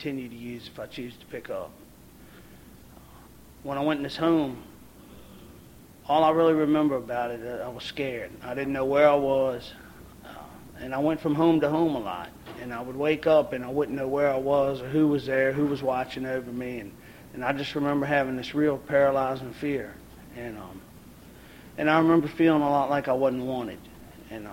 continue to use if I choose to pick up. When I went in this home, all I really remember about it, I was scared. I didn't know where I was, and I went from home to home a lot. And I would wake up and I wouldn't know where I was or who was there, who was watching over me, and I just remember having this real paralyzing fear. And I remember feeling a lot like I wasn't wanted. And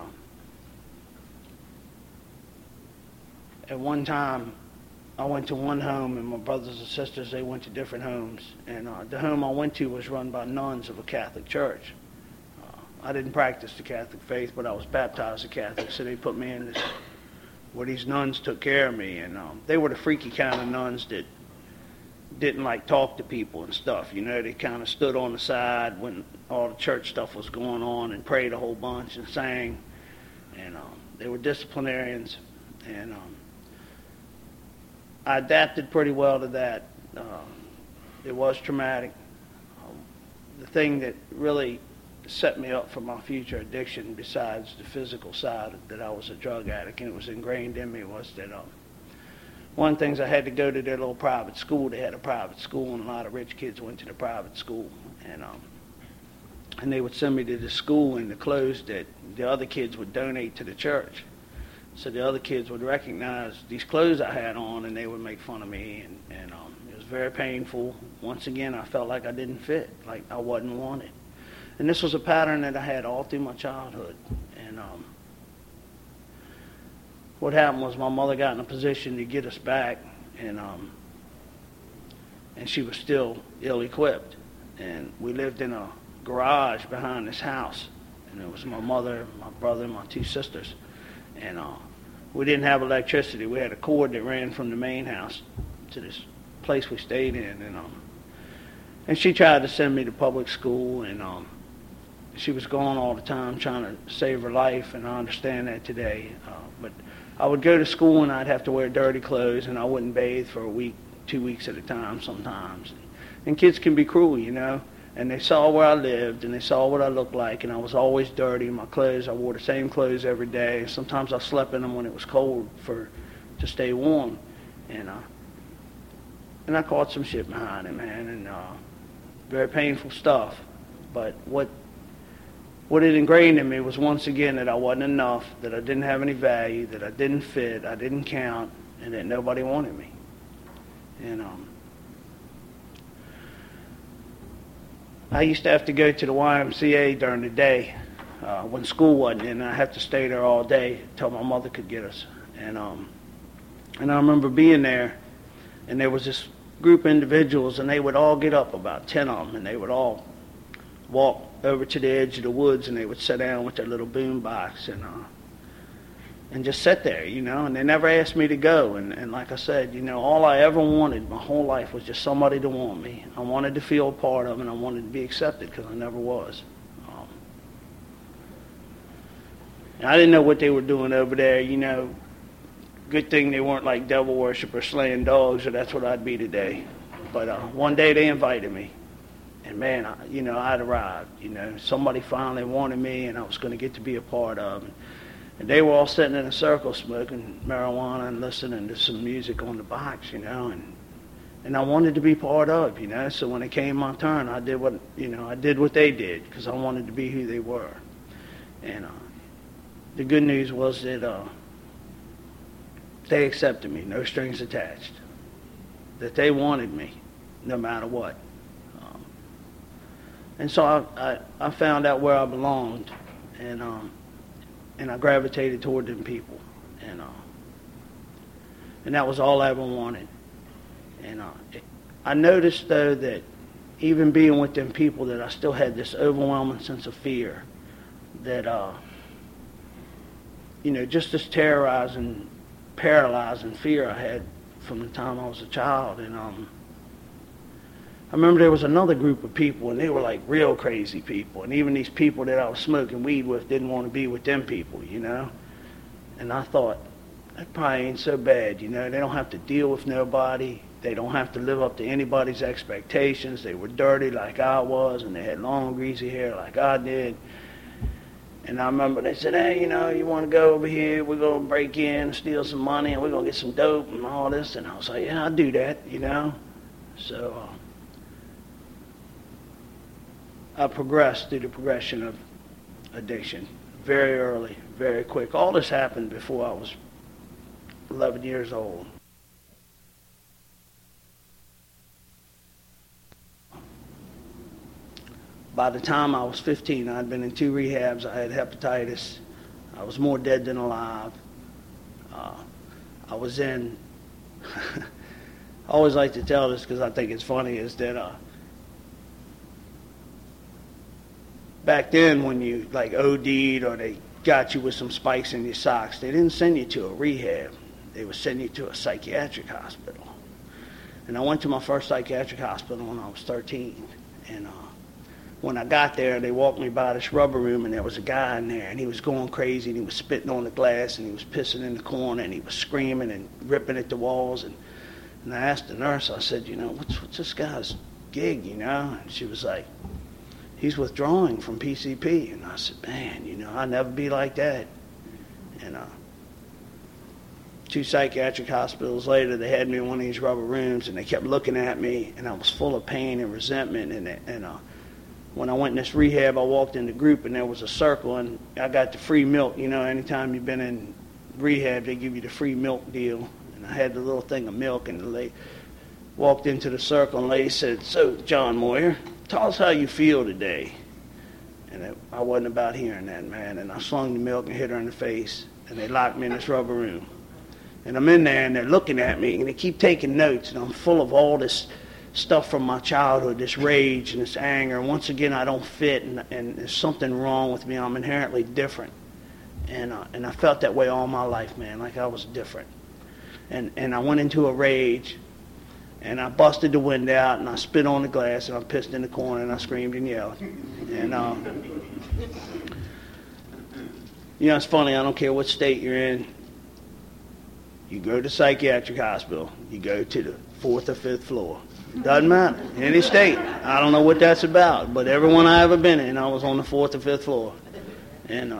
at one time, I went to one home, and my brothers and sisters, they went to different homes. And the home I went to was run by nuns of a Catholic church. I didn't practice the Catholic faith, but I was baptized a Catholic, so they put me in this, where these nuns took care of me. And they were the freaky kind of nuns that didn't like talk to people and stuff. You know, they kind of stood on the side when all the church stuff was going on and prayed a whole bunch and sang. And they were disciplinarians. And I adapted pretty well to that. It was traumatic. The thing that really set me up for my future addiction, besides the physical side that I was a drug addict and it was ingrained in me, was that one of the things, I had to go to their little private school. They had a private school, and a lot of rich kids went to the private school. And they would send me to the school in the clothes that the other kids would donate to the church. So the other kids would recognize these clothes I had on, and they would make fun of me. And it was very painful. Once again, I felt like I didn't fit, like I wasn't wanted. And this was a pattern that I had all through my childhood. And what happened was my mother got in a position to get us back, and she was still ill-equipped. And we lived in a garage behind this house. And it was my mother, my brother, and my two sisters. And we didn't have electricity. We had a cord that ran from the main house to this place we stayed in. And she tried to send me to public school, and she was gone all the time trying to save her life, and I understand that today. But I would go to school, and I'd have to wear dirty clothes, and I wouldn't bathe for a week, 2 weeks at a time sometimes. And kids can be cruel, you know. And they saw where I lived, and they saw what I looked like, and I was always dirty. My clothes, I wore the same clothes every day. Sometimes I slept in them when it was cold to stay warm. And I caught some shit behind it, man, and very painful stuff. But what it ingrained in me was, once again, that I wasn't enough, that I didn't have any value, that I didn't fit, I didn't count, and that nobody wanted me. And I used to have to go to the YMCA during the day when school wasn't, and I had to stay there all day until my mother could get us. And I remember being there, and there was this group of individuals, and they would all get up, about 10 of them, and they would all walk over to the edge of the woods, and they would sit down with their little boom box and just sit there, you know, and they never asked me to go. And like I said, you know, all I ever wanted my whole life was just somebody to want me. I wanted to feel a part of it, and I wanted to be accepted, because I never was. And I didn't know what they were doing over there, you know. Good thing they weren't like devil worshipers slaying dogs, or that's what I'd be today. But one day they invited me. And man, I'd arrived. You know, somebody finally wanted me, and I was going to get to be a part of it. And they were all sitting in a circle smoking marijuana and listening to some music on the box, you know. And I wanted to be part of, you know. So when it came my turn, I did what they did, because I wanted to be who they were. And the good news was that they accepted me, no strings attached. That they wanted me, no matter what. And so I found out where I belonged, and I gravitated toward them people, and that was all I ever wanted. And I noticed, though, that even being with them people, that I still had this overwhelming sense of fear, that just this terrorizing, paralyzing fear I had from the time I was a child. And I remember there was another group of people, and they were like real crazy people. And even these people that I was smoking weed with didn't want to be with them people, you know. And I thought, that probably ain't so bad, you know. They don't have to deal with nobody. They don't have to live up to anybody's expectations. They were dirty like I was, and they had long, greasy hair like I did. And I remember they said, hey, you want to go over here? We're going to break in, steal some money, and we're going to get some dope and all this. And I was like, yeah, I'll do that, So I progressed through the progression of addiction very early, very quick. All this happened before I was 11 years old. By the time I was 15, I'd been in 2 rehabs. I had hepatitis. I was more dead than alive. I was in, I always like to tell this because I think it's funny, is that back then when you like OD'd or they got you with some spikes in your socks, they didn't send you to a rehab. They would send you to a psychiatric hospital. And I went to my first psychiatric hospital when I was 13. And when I got there, they walked me by this rubber room, and there was a guy in there, and he was going crazy, and he was spitting on the glass, and he was pissing in the corner, and he was screaming and ripping at the walls. And I asked the nurse, I said, what's this guy's gig, And she was like, he's withdrawing from PCP. And I said, man, I'll never be like that. And 2 psychiatric hospitals later, they had me in one of these rubber rooms, and they kept looking at me, and I was full of pain and resentment. And when I went in this rehab, I walked in the group, and there was a circle, and I got the free milk. Anytime you've been in rehab, they give you the free milk deal. And I had the little thing of milk, and the lady walked into the circle, and the lady said, so, John Moyer, tell us how you feel today. And I wasn't about hearing that, man. And I slung the milk and hit her in the face, and they locked me in this rubber room. And I'm in there, and they're looking at me, and they keep taking notes, and I'm full of all this stuff from my childhood, this rage and this anger. And once again, I don't fit, and there's something wrong with me. I'm inherently different. And I felt that way all my life, man, like I was different. And I went into a rage, and I busted the window out, and I spit on the glass, and I pissed in the corner, and I screamed and yelled. And, it's funny, I don't care what state you're in. You go to psychiatric hospital, you go to the 4th or 5th floor. Doesn't matter. Any state. I don't know what that's about, but everyone I ever been in, I was on the 4th or 5th floor. And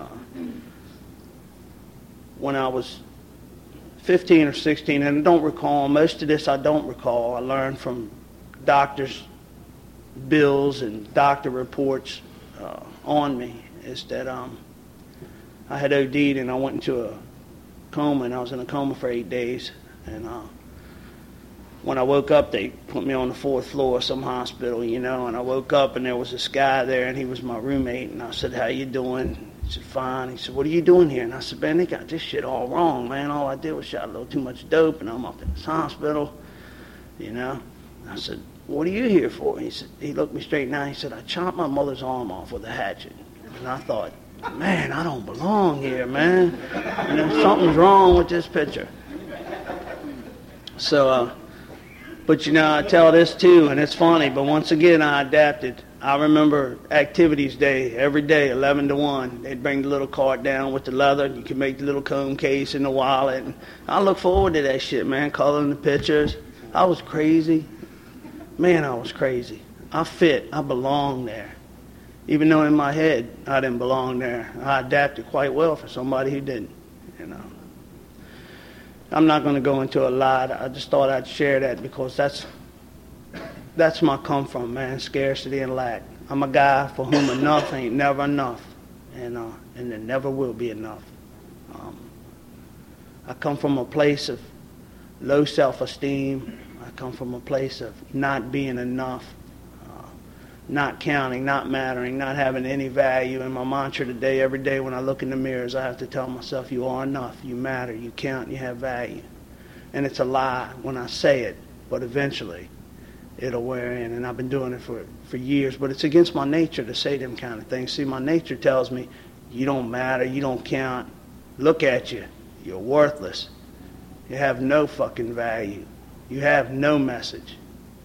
when I was 15 or 16, and I don't recall, most of this I don't recall. I learned from doctors' bills and doctor reports on me, is that I had OD'd, and I went into a coma, and I was in a coma for 8 days. And when I woke up, they put me on the 4th floor of some hospital, and I woke up, and there was this guy there, and he was my roommate, and I said, how you doing? He said, fine. He said, what are you doing here? And I said, man, they got this shit all wrong, man. All I did was shot a little too much dope, and I'm up in this hospital, I said, what are you here for? He looked me straight in the eye, he said, I chopped my mother's arm off with a hatchet. And I thought, man, I don't belong here, man. Something's wrong with this picture. So, but I tell this too, and it's funny, but once again I adapted. I remember activities day, every day, 11 to 1. They'd bring the little cart down with the leather, and you could make the little comb case in the wallet. And I look forward to that shit, man, coloring the pictures. I was crazy. Man, I was crazy. I fit. I belonged there. Even though in my head I didn't belong there, I adapted quite well for somebody who didn't, I'm not going to go into a lot. I just thought I'd share that because that's my come from, man, scarcity and lack. I'm a guy for whom enough ain't never enough, and there never will be enough. I come from a place of low self-esteem. I come from a place of not being enough, not counting, not mattering, not having any value. And my mantra today, every day when I look in the mirrors, I have to tell myself, you are enough, you matter, you count, you have value. And it's a lie when I say it, but eventually it'll wear in. And I've been doing it for years, but it's against my nature to say them kind of things. See, my nature tells me, you don't matter, you don't count, look at you, you're worthless. You have no fucking value. You have no message.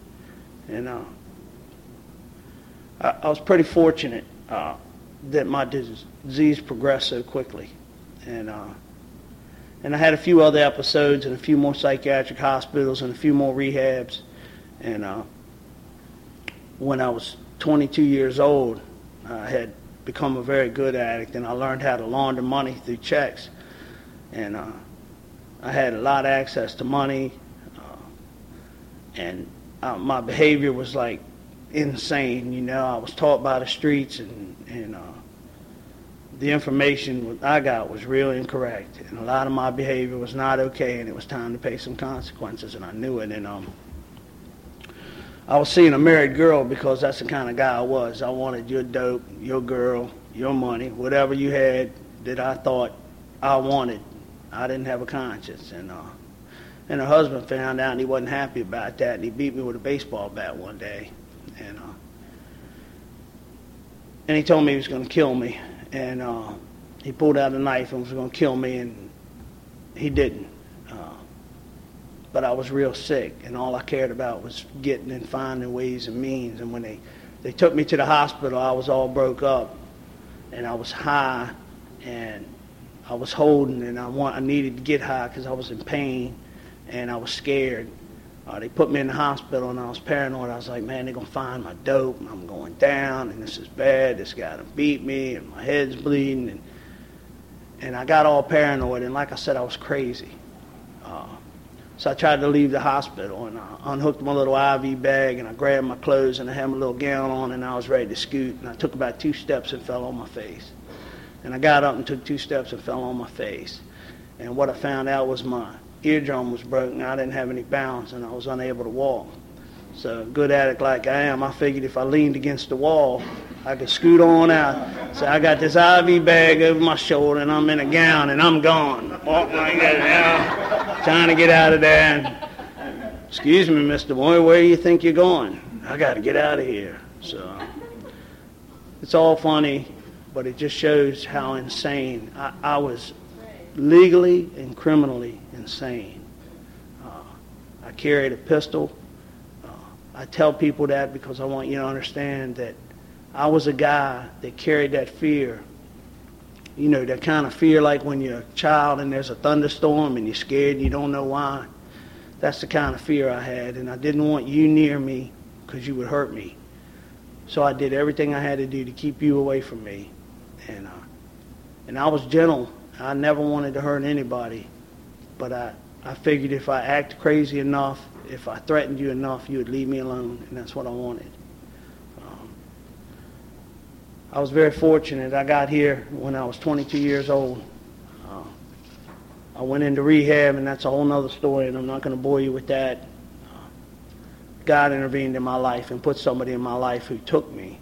I was pretty fortunate that my disease progressed so quickly. And I had a few other episodes and a few more psychiatric hospitals and a few more rehabs. And when I was 22 years old, I had become a very good addict, and I learned how to launder money through checks. And I had a lot of access to money, and my behavior was like insane. You know, I was taught by the streets, and the information I got was really incorrect, and a lot of my behavior was not okay, and it was time to pay some consequences, and I knew it. And I was seeing a married girl because that's the kind of guy I was. I wanted your dope, your girl, your money, whatever you had that I thought I wanted. I didn't have a conscience, and her husband found out, and he wasn't happy about that, and he beat me with a baseball bat one day, and he told me he was going to kill me. And he pulled out a knife and was going to kill me, and he didn't. But I was real sick, and all I cared about was getting and finding ways and means. And when they took me to the hospital, I was all broke up, and I was high, and I was holding, and I needed to get high because I was in pain, and I was scared. They put me in the hospital, and I was paranoid. I was like, man, they're going to find my dope, and I'm going down, and this is bad. This guy done beat me, and my head's bleeding. And I got all paranoid, and like I said, I was crazy. So I tried to leave the hospital, and I unhooked my little IV bag, and I grabbed my clothes, and I had my little gown on, and I was ready to scoot. And I took about 2 steps and fell on my face. And I got up and took 2 steps and fell on my face. And what I found out was my eardrum was broken. I didn't have any balance, and I was unable to walk. So, good addict like I am, I figured if I leaned against the wall, I could scoot on out. So I got this IV bag over my shoulder, and I'm in a gown, and I'm gone. Walking like that now, trying to get out of there. And, excuse me, Mr. Boy, where do you think you're going? I got to get out of here. So, it's all funny, but it just shows how insane I was. Legally and criminally insane. I carried a pistol. I tell people that because I want you to understand that I was a guy that carried that fear. You know, that kind of fear like when you're a child and there's a thunderstorm and you're scared and you don't know why. That's the kind of fear I had, and I didn't want you near me because you would hurt me. So I did everything I had to do to keep you away from me. And I was gentle. I never wanted to hurt anybody, but I figured if I acted crazy enough, if I threatened you enough, you would leave me alone, and that's what I wanted. I was very fortunate. I got here when I was 22 years old. I went into rehab, and that's a whole other story, and I'm not going to bore you with that. God intervened in my life and put somebody in my life who took me.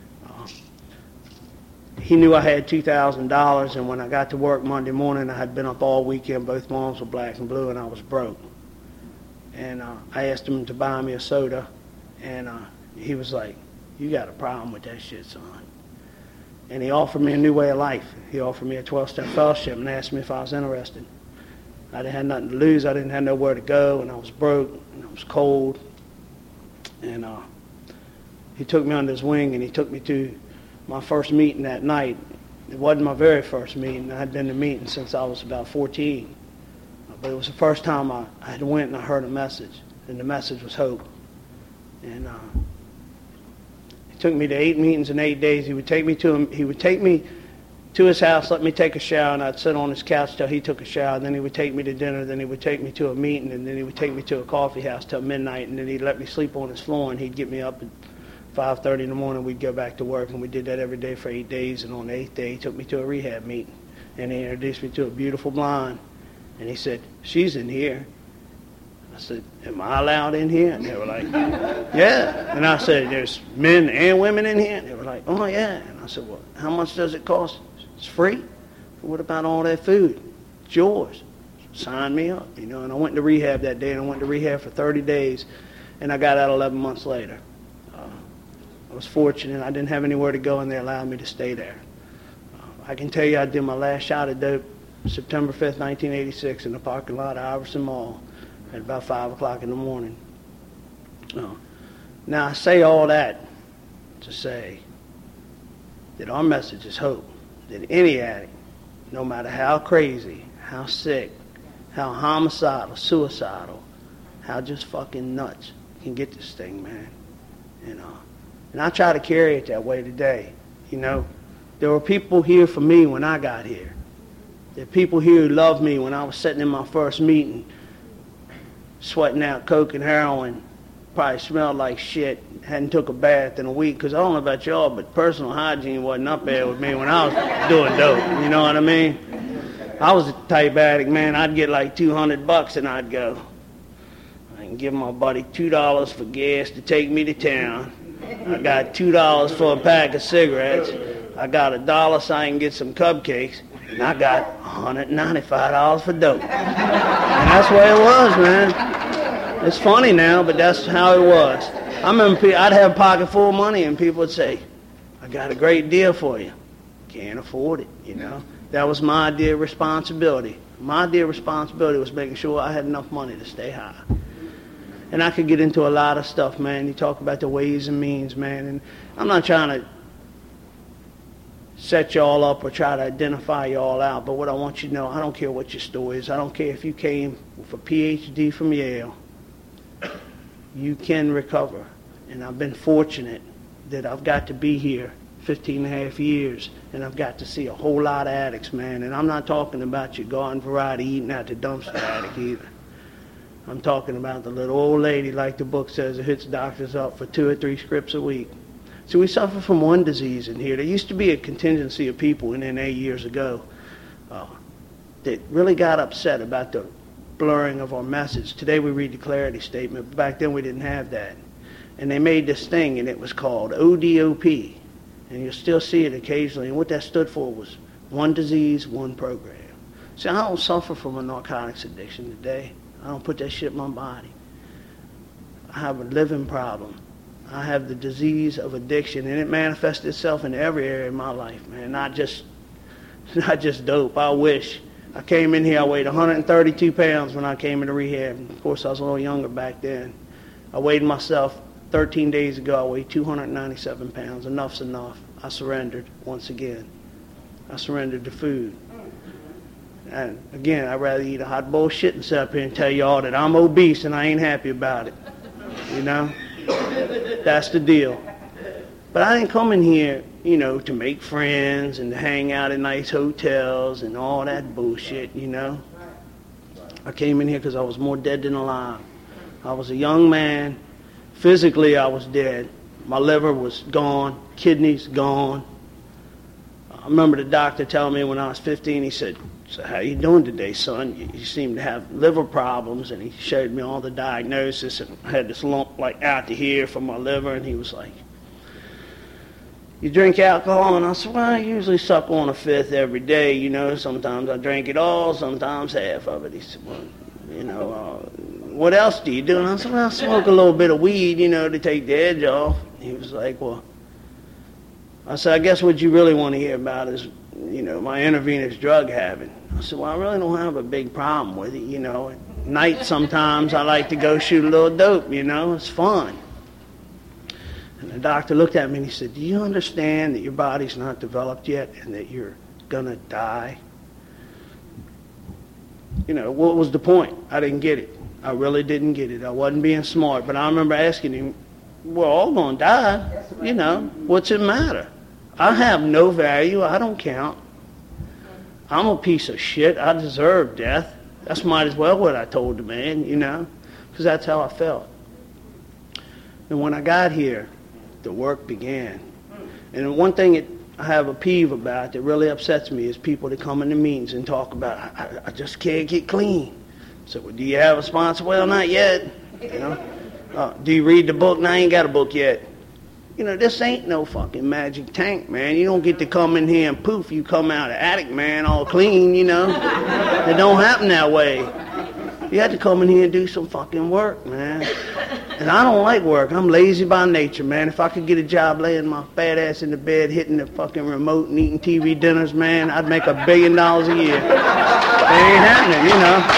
He knew I had $2,000, and when I got to work Monday morning, I had been up all weekend. Both moms were black and blue, and I was broke. And I asked him to buy me a soda, and he was like, you got a problem with that shit, son. And he offered me a new way of life. He offered me a 12-step fellowship and asked me if I was interested. I didn't have nothing to lose. I didn't have nowhere to go, and I was broke, and I was cold. And he took me under his wing, and he took me to my first meeting that night. It wasn't my very first meeting. I had been to meeting since I was about 14. But it was the first time I had went and I heard a message, and the message was hope. And he took me to 8 meetings in 8 days. He would take me to his house, let me take a shower, and I'd sit on his couch till he took a shower. Then he would take me to dinner. Then he would take me to a meeting, and then he would take me to a coffee house till midnight, and then he'd let me sleep on his floor, and he'd get me up at 5:30 in the morning. We'd go back to work, and we did that every day for 8 days. And on the 8th day, he took me to a rehab meeting, and he introduced me to a beautiful blonde. And he said, she's in here. I said, am I allowed in here? And they were like, yeah. And I said, there's men and women in here? And they were like, oh, yeah. And I said, well, how much does it cost? It's free. What about all that food? It's yours. Sign me up, you know. And I went to rehab that day, and I went to rehab for 30 days, and I got out 11 months later. I was fortunate. I didn't have anywhere to go, and they allowed me to stay there. I can tell you I did my last shot of dope September 5th, 1986 in the parking lot of Iverson Mall at about 5 o'clock in the morning. Now, I say all that to say that our message is hope, that any addict, no matter how crazy, how sick, how homicidal, suicidal, how just fucking nuts, can get this thing, man. And I try to carry it that way today. You know, There were people here for me when I got here. There are people here who loved me when I was sitting in my first meeting, sweating out coke and heroin, probably smelled like shit, hadn't took a bath in a week, because I don't know about y'all, but personal hygiene wasn't up there with me when I was doing dope, you know what I mean? I was a type addict, man. I'd get like $200 and I'd go. I can give my buddy $2 for gas to take me to town. I got $2 for a pack of cigarettes. I got $1 so I can get some cupcakes. And I got $195 for dope. And that's the way it was, man. It's funny now, but that's how it was. I remember I'd have a pocket full of money and people would say, I got a great deal for you. Can't afford it, you know. That was my idea of responsibility. My idea of responsibility was making sure I had enough money to stay high. And I could get into a lot of stuff, man. You talk about the ways and means, man. And I'm not trying to set y'all up or try to identify y'all out. But what I want you to know, I don't care what your story is. I don't care if you came with a PhD from Yale. You can recover. And I've been fortunate that I've got to be here 15 and a half years, and I've got to see a whole lot of addicts, man. And I'm not talking about your garden variety eating out the dumpster addict either. I'm talking about the little old lady, like the book says, that hits doctors up for 2 or 3 scripts a week. So we suffer from one disease in here. There used to be a contingency of people in NA years ago that really got upset about the blurring of our message. Today we read the clarity statement, but back then we didn't have that. And they made this thing, and it was called ODOP. And you'll still see it occasionally. And what that stood for was one disease, one program. See, I don't suffer from a narcotics addiction today. I don't put that shit in my body. I have a living problem. I have the disease of addiction, and it manifests itself in every area of my life, man. Not just dope. I wish. I came in here, I weighed 132 pounds when I came into rehab. Of course, I was a little younger back then. I weighed myself 13 days ago. I weighed 297 pounds. Enough's enough. I surrendered once again. I surrendered to food. And again, I'd rather eat a hot bowl of shit and sit up here and tell y'all that I'm obese and I ain't happy about it. You know? That's the deal. But I didn't come in here, you know, to make friends and to hang out in nice hotels and all that bullshit, you know? I came in here because I was more dead than alive. I was a young man. Physically, I was dead. My liver was gone. Kidneys gone. I remember the doctor telling me when I was 15, he said, "So how you doing today, son? You seem to have liver problems." And he showed me all the diagnosis, and I had this lump like out to here from my liver, and he was like, "You drink alcohol?" And I said, "Well, I usually suck on a fifth every day, you know. Sometimes I drink it all, sometimes half of it." He said, "Well, you know, what else do you do?" And I said, "Well, I smoke a little bit of weed, you know, to take the edge off." He was like, "Well," I said, "I guess what you really want to hear about is, you know, my intravenous drug habit." I said, "Well, I really don't have a big problem with it, you know. At night sometimes I like to go shoot a little dope, you know. It's fun." And the doctor looked at me and he said, "Do you understand that your body's not developed yet and that you're going to die?" You know, what was the point? I didn't get it. I really didn't get it. I wasn't being smart. But I remember asking him, "We're all going to die. You know, what's it matter? I have no value. I don't count. I'm a piece of shit. I deserve death. That's might as well what I told the man, you know, because that's how I felt." And when I got here, the work began. And one thing I have a peeve about that really upsets me is people that come into meetings and talk about, I just can't get clean. So, well, do you have a sponsor? Well, not yet. You know, do you read the book? No, I ain't got a book yet. You know, this ain't no fucking magic tank, man. You don't get to come in here and poof, you come out an addict, man, all clean, you know. It don't happen that way. You have to come in here and do some fucking work, man. And I don't like work. I'm lazy by nature, man. If I could get a job laying my fat ass in the bed, hitting the fucking remote and eating TV dinners, man, I'd make $1 billion a year. It ain't happening,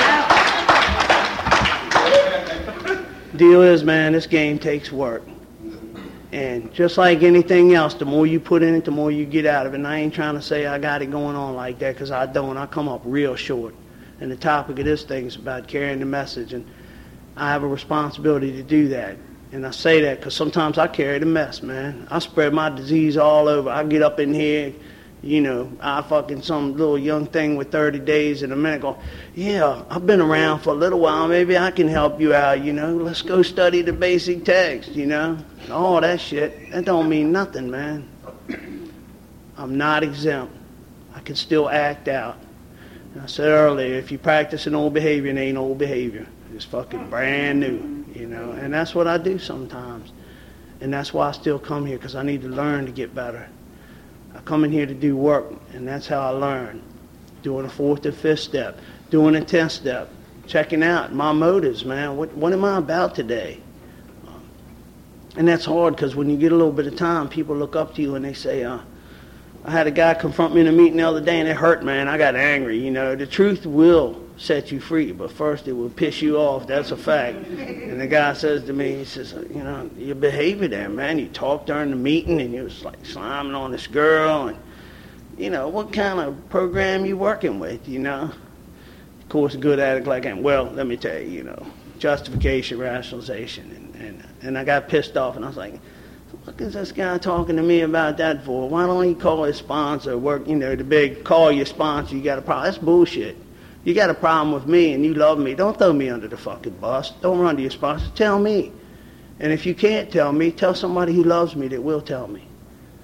you know. Deal is, man, this game takes work. And just like anything else, the more you put in it, the more you get out of it. And I ain't trying to say I got it going on like that, because I don't. I come up real short. And the topic of this thing is about carrying the message. And I have a responsibility to do that. And I say that because sometimes I carry the mess, man. I spread my disease all over. I get up in here, I fucking some little young thing with 30 days in a minute go, yeah, I've been around for a little while. Maybe I can help you out, Let's go study the basic text, All that shit. That don't mean nothing, man. I'm not exempt. I can still act out. And I said earlier, if you practice an old behavior, it ain't old behavior. It's fucking brand new, And that's what I do sometimes. And that's why I still come here, because I need to learn to get better. I come in here to do work, and that's how I learn. Doing a 4th and 5th step, doing a 10th step, checking out my motives, man. What am I about today? And that's hard, because when you get a little bit of time, people look up to you and they say, I had a guy confront me in a meeting the other day, and it hurt, man. I got angry. The truth will set you free, but first it will piss you off. That's a fact. And the guy says to me, he says, your behavior there, man. You talked during the meeting, and you was like slamming on this girl, and what kind of program you working with, Of course, a good addict like him. Well, let me tell you, justification, rationalization, and I got pissed off, and I was like, what is this guy talking to me about that for? Why don't he call his sponsor, the big call your sponsor, you got a problem. That's bullshit. You got a problem with me and you love me. Don't throw me under the fucking bus. Don't run to your sponsor. Tell me. And if you can't tell me, tell somebody who loves me that will tell me.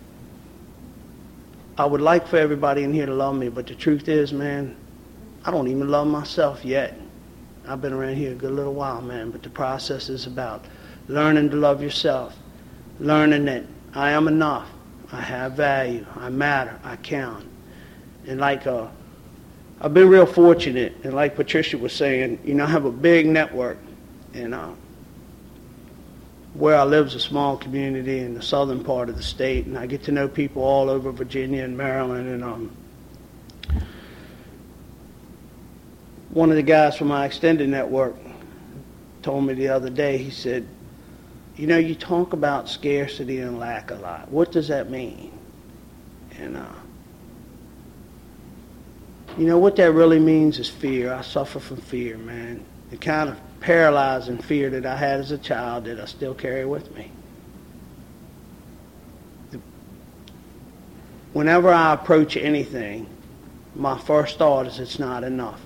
I would like for everybody in here to love me, but the truth is, man, I don't even love myself yet. I've been around here a good little while, man, but the process is about learning to love yourself, learning that I am enough, I have value, I matter, I count. And I've been real fortunate, and like Patricia was saying, I have a big network, and where I live is a small community in the southern part of the state, and I get to know people all over Virginia and Maryland, and one of the guys from my extended network told me the other day, he said, you talk about scarcity and lack a lot. What does that mean? And what that really means is fear. I suffer from fear, man. The kind of paralyzing fear that I had as a child that I still carry with me. Whenever I approach anything, my first thought is it's not enough.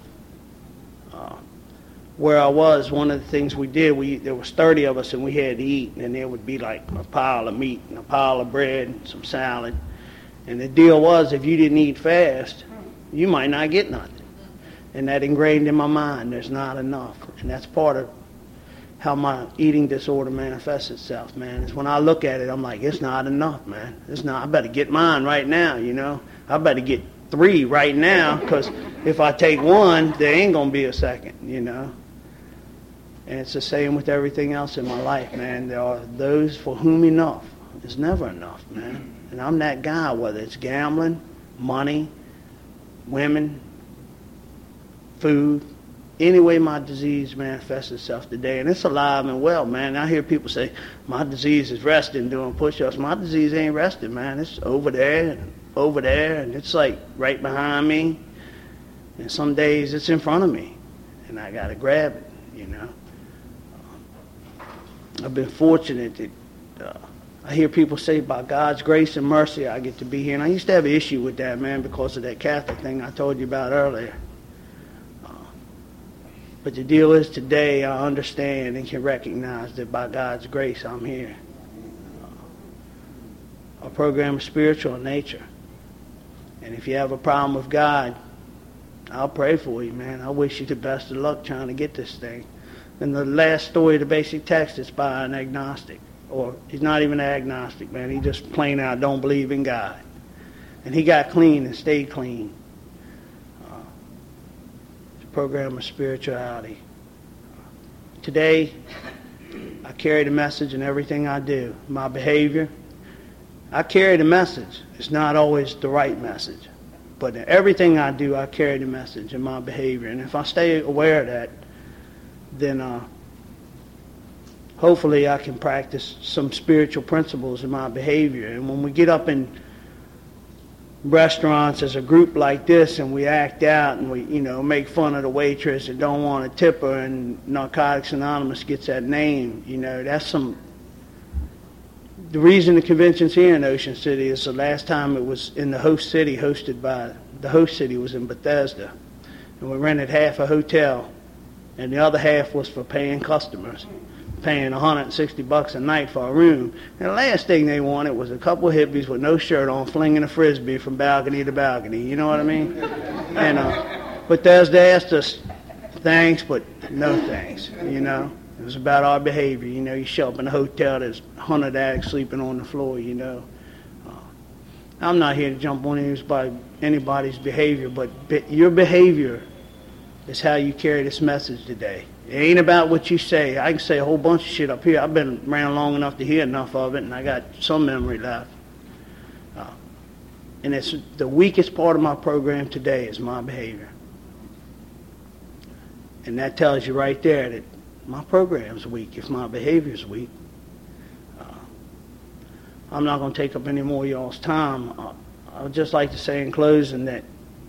Where I was, one of the things we did, there was 30 of us and we had to eat, and there would be like a pile of meat and a pile of bread and some salad. And the deal was, if you didn't eat fast, you might not get nothing. And that ingrained in my mind, there's not enough. And that's part of how my eating disorder manifests itself, man. Is when I look at it, I'm like, it's not enough, man. It's not. I better get mine right now, I better get 3 right now, because if I take 1, there ain't going to be a second, And it's the same with everything else in my life, man. There are those for whom enough is never enough, man. And I'm that guy, whether it's gambling, money, women, food, any way my disease manifests itself today. And it's alive and well, man. I hear people say, my disease is resting doing push-ups. My disease ain't resting, man. It's over there, and it's like right behind me. And some days it's in front of me, and I got to grab it, I've been fortunate that I hear people say, by God's grace and mercy, I get to be here. And I used to have an issue with that, man, because of that Catholic thing I told you about earlier. But the deal is today I understand and can recognize that by God's grace I'm here. Our program is spiritual in nature. And if you have a problem with God, I'll pray for you, man. I wish you the best of luck trying to get this thing. And the last story of the basic text is by an agnostic. Or he's not even an agnostic, man. He just plain out don't believe in God. And he got clean and stayed clean. It's a program of spirituality. Today, I carry the message in everything I do. My behavior, I carry the message. It's not always the right message. But in everything I do, I carry the message in my behavior. And if I stay aware of that, then hopefully I can practice some spiritual principles in my behavior. And when we get up in restaurants as a group like this and we act out and we, make fun of the waitress and don't want to tip her, and Narcotics Anonymous gets that name, the reason the convention's here in Ocean City is the last time it was in the host city, hosted by the host city was in Bethesda. And we rented half a hotel, and the other half was for paying customers, paying $160 a night for a room. And the last thing they wanted was a couple of hippies with no shirt on flinging a Frisbee from balcony to balcony. You know what I mean? And Bethesda asked us, thanks, but no thanks, you know. It was about our behavior. You know, you show up in a hotel, there's 100 addicts sleeping on the floor, you know. I'm not here to jump on anybody's behavior, but your behavior is how you carry this message today. It ain't about what you say. I can say a whole bunch of shit up here. I've been around long enough to hear enough of it, and I got some memory left. And it's the weakest part of my program today is my behavior. And that tells you right there that my program's weak if my behavior's weak. I'm not going to take up any more of y'all's time. I would just like to say in closing that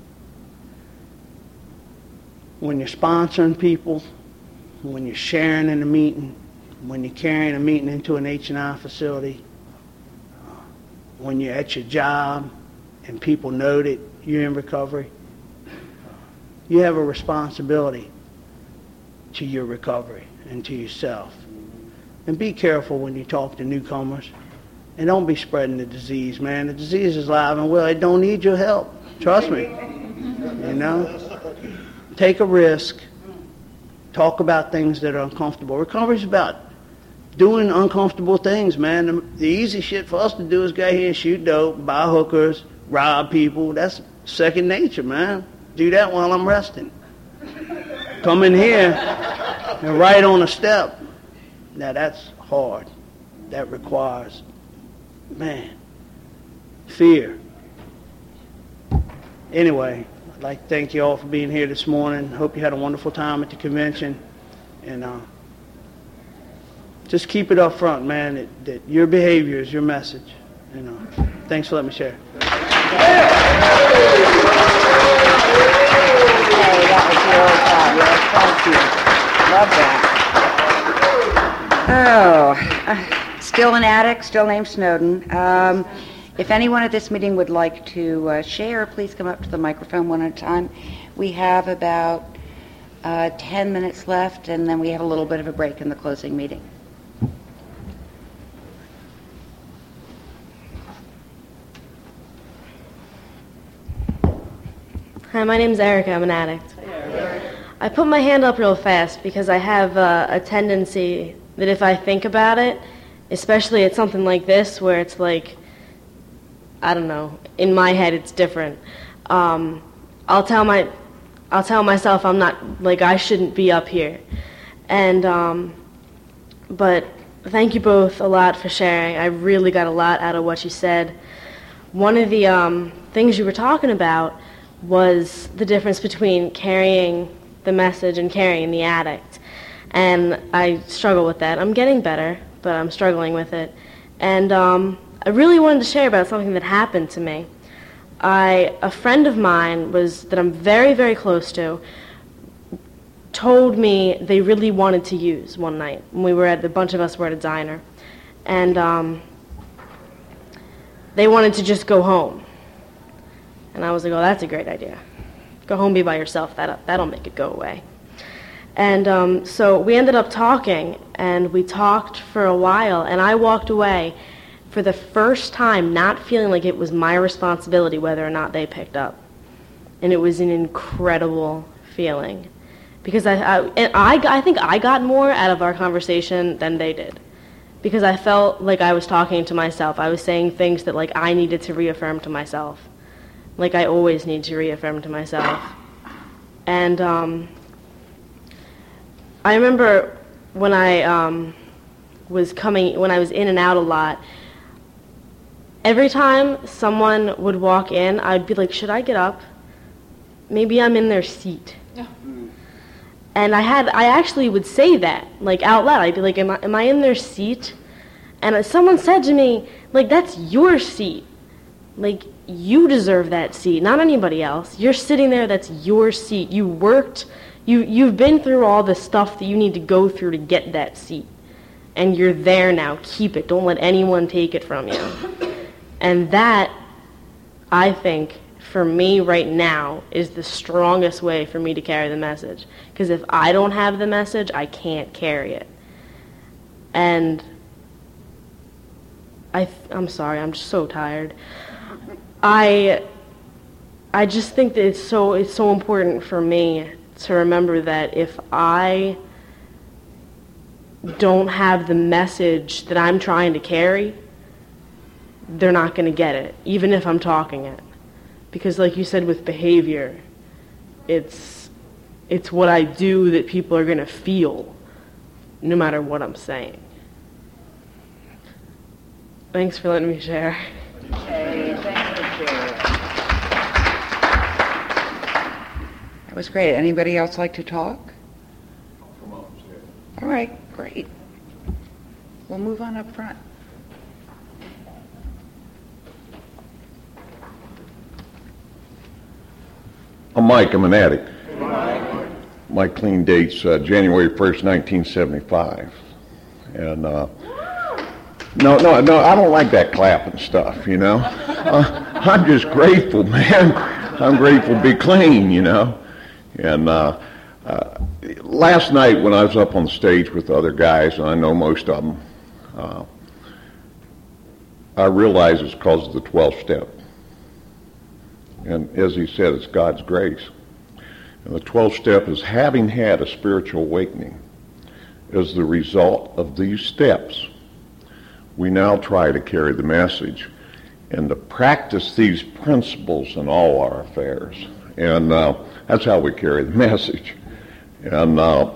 when you're sponsoring people, when you're sharing in a meeting, when you're carrying a meeting into an H&I facility, when you're at your job and people know that you're in recovery, you have a responsibility to your recovery and to yourself. And be careful when you talk to newcomers. And don't be spreading the disease, man. The disease is alive and well. It don't need your help. Trust me. You know? Take a risk. Talk about things that are uncomfortable. Recovery is about doing uncomfortable things, man. The easy shit for us to do is go here and shoot dope, buy hookers, rob people. That's second nature, man. Do that while I'm resting. Come in here and write on a step. Now that's hard. That requires, man, fear. Anyway, I'd like to thank you all for being here this morning. Hope you had a wonderful time at the convention. And just keep it up front, man, that your behavior is your message. Thanks for letting me share. Thank you. Love that. Still an addict, still named Snowden. If anyone at this meeting would like to share, please come up to the microphone one at a time. We have about 10 minutes left, and then we have a little bit of a break in the closing meeting. Hi, my name's Erica. I'm an addict. I put my hand up real fast because I have a tendency that if I think about it, especially at something like this where it's like, I don't know, in my head it's different. I'll tell myself I'm not, like, I shouldn't be up here. And but thank you both a lot for sharing. I really got a lot out of what you said. One of the things you were talking about was the difference between carrying the message and carrying the addict. And I struggle with that. I'm getting better, but I'm struggling with it. And I really wanted to share about something that happened to me. A friend of mine that I'm very, very close to told me they really wanted to use one night. When a bunch of us were at a diner. And they wanted to just go home. And I was like, oh, that's a great idea. Go home, be by yourself. That'll make it go away. And so we ended up talking, and we talked for a while, and I walked away for the first time not feeling like it was my responsibility whether or not they picked up. And it was an incredible feeling. Because I think I got more out of our conversation than they did. Because I felt like I was talking to myself. I was saying things that, like, I needed to reaffirm to myself. Like I always need to reaffirm to myself. And I remember when I was in and out a lot, every time someone would walk in, I'd be like, should I get up? Maybe I'm in their seat. Yeah. And I actually would say that, like, out loud. I'd be like, am I in their seat? And someone said to me, like, that's your seat. Like, you deserve that seat, not anybody else. You're sitting there, that's your seat. You worked, you've been through all the stuff that you need to go through to get that seat. and you're there now. Keep it. Don't let anyone take it from you. And that, I think, for me right now, is the strongest way for me to carry the message. Because if I don't have the message, I can't carry it. And I'm sorry, I'm just so tired. I just think that it's so important for me to remember that if I don't have the message that I'm trying to carry, they're not going to get it, even if I'm talking it. Because like you said with behavior, it's what I do that people are going to feel, no matter what I'm saying. Thanks for letting me share. Okay, thanks for sharing. That was great. Anybody else like to talk? All right, great. We'll move on up front. I'm Mike. I'm an addict. My clean date's January 1st, 1975. And no, I don't like that clapping stuff, you know. I'm just grateful, man. I'm grateful to be clean, you know. And last night when I was up on stage with other guys, and I know most of them, I realized it's because of the 12th step. And as he said, it's God's grace. And the 12th step is having had a spiritual awakening. As the result of these steps, we now try to carry the message and to practice these principles in all our affairs. And that's how we carry the message. And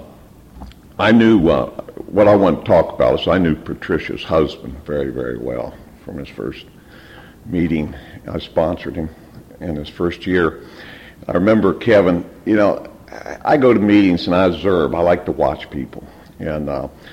I knew what I want to talk about is I knew Patricia's husband very, very well from his first meeting. I sponsored him in his first year. I remember Kevin, you know, I go to meetings and I observe. I like to watch people. And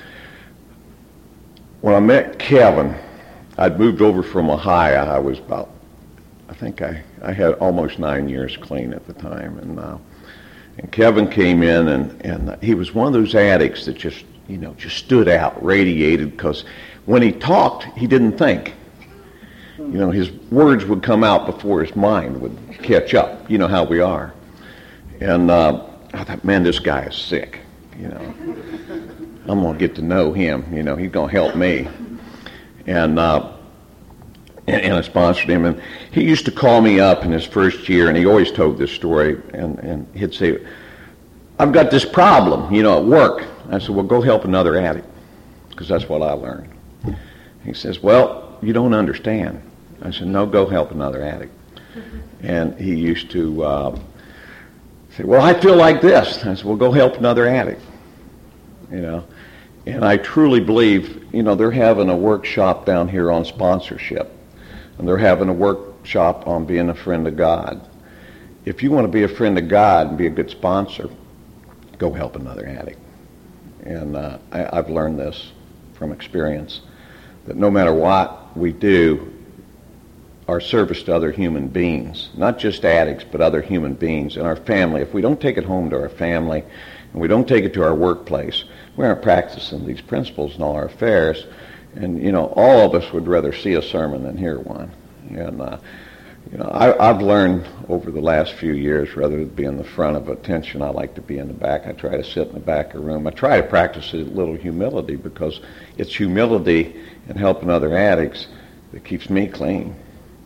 when I met Kevin, I'd moved over from Ohio. I was about, I think I had almost 9 years clean at the time. And Kevin came in and he was one of those addicts that just stood out, radiated, because when he talked, he didn't think. You know, his words would come out before his mind would catch up. You know how we are. And I thought, man, this guy is sick. You know, I'm going to get to know him. You know, he's going to help me. And I sponsored him. And he used to call me up in his first year, and he always told this story. And he'd say, I've got this problem, you know, at work. I said, well, go help another addict, because that's what I learned. He says, well, you don't understand. I said, no, go help another addict. And he used to say, well, I feel like this. I said, well, go help another addict. You know, and I truly believe, you know, they're having a workshop down here on sponsorship, and they're having a workshop on being a friend of God. If you want to be a friend of God and be a good sponsor, go help another addict. And I've learned this from experience, that no matter what we do, our service to other human beings, not just addicts, but other human beings and our family, if we don't take it home to our family and we don't take it to our workplace, we aren't practicing these principles in all our affairs. And, you know, all of us would rather see a sermon than hear one. And, you know, I've learned over the last few years, rather than be in the front of attention, I like to be in the back. I try to sit in the back of the room. I try to practice a little humility, because it's humility and helping other addicts that keeps me clean.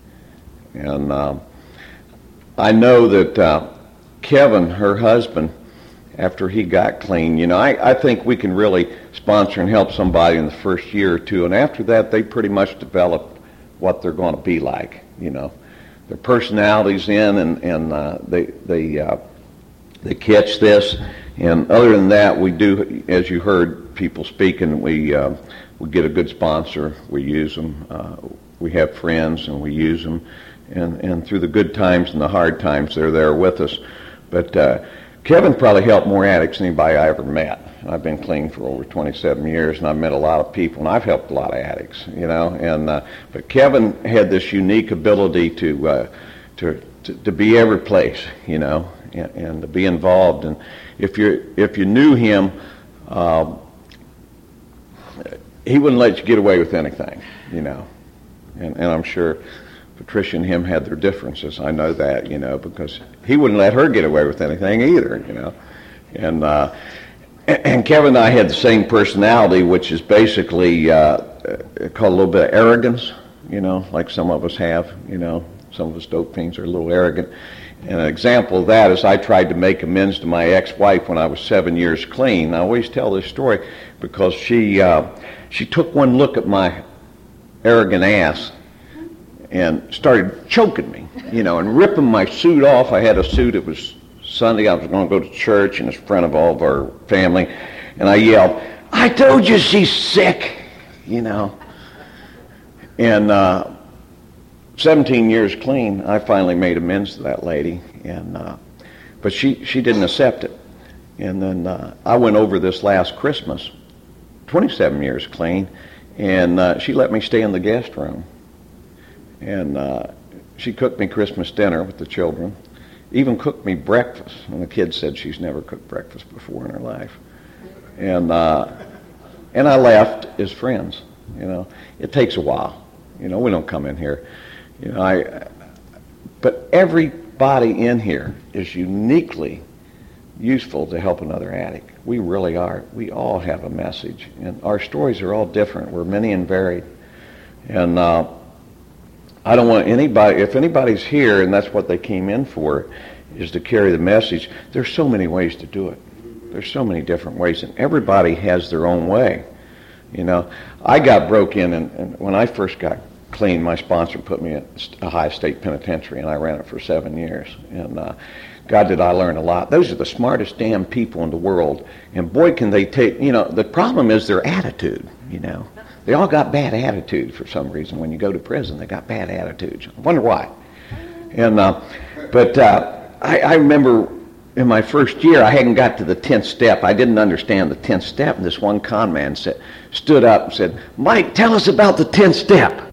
And I know that Kevin, her husband, after he got clean, you know, I think we can really sponsor and help somebody in the first year or two, and after that they pretty much develop what they're going to be like, you know. Their personalities in, and they catch this. And other than that, we do, as you heard people speaking, we get a good sponsor, we use them, we have friends and we use them, and through the good times and the hard times, they're there with us. But Kevin probably helped more addicts than anybody I ever met. I've been clean for over 27 years, and I've met a lot of people, and I've helped a lot of addicts, you know. And but Kevin had this unique ability to be every place, you know, and to be involved. And if you knew him, he wouldn't let you get away with anything, you know. And I'm sure Patricia and him had their differences. I know that, you know, because he wouldn't let her get away with anything either, you know. And Kevin and I had the same personality, which is basically called a little bit of arrogance, you know, like some of us have, you know. Some of us dope fiends are a little arrogant. And an example of that is I tried to make amends to my ex-wife when I was 7 years clean. I always tell this story because she took one look at my arrogant ass and started choking me, you know, and ripping my suit off. I had a suit. It was Sunday. I was going to go to church in front of all of our family. And I yelled, "I told you she's sick," you know. And 17 years clean, I finally made amends to that lady, but she didn't accept it. And then I went over this last Christmas, 27 years clean, and she let me stay in the guest room. And she cooked me Christmas dinner with the children, even cooked me breakfast. And the kids said she's never cooked breakfast before in her life. And I left as friends, you know. It takes a while. You know, we don't come in here. You know, but everybody in here is uniquely useful to help another addict. We really are. We all have a message, and our stories are all different. We're many and varied. And I don't want anybody, if anybody's here and that's what they came in for, is to carry the message, there's so many ways to do it. There's so many different ways, and everybody has their own way. You know, I got broke in, and when I first got clean, my sponsor put me at Ohio State Penitentiary, and I ran it for 7 years. And God, did I learn a lot. Those are the smartest damn people in the world, and boy, can they take, you know, the problem is their attitude, you know. They all got bad attitudes for some reason. When you go to prison, they got bad attitudes. I wonder why. And I remember in my first year, I hadn't got to the 10th step. I didn't understand the 10th step, and this one con man stood up and said, "Mike, tell us about the 10th step."